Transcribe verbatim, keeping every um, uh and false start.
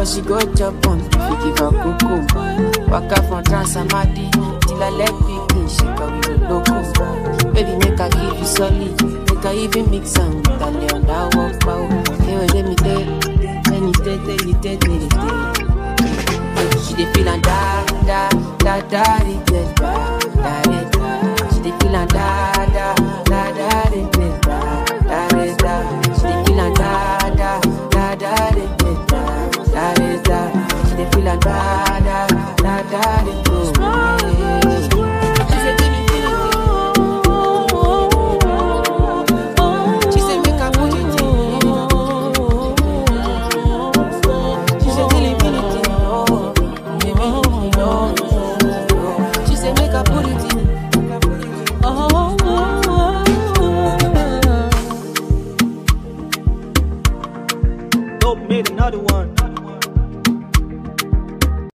she go chop on, we give her cocoa. Waka from Transamadi till I let begin, she can we no loco. Baby, make her give you solid, make her even mix am with a leon that walk pow. Hey, let me tell, anything, anything, anything. She dey feel and da da da da da da da da. She dey feel and da da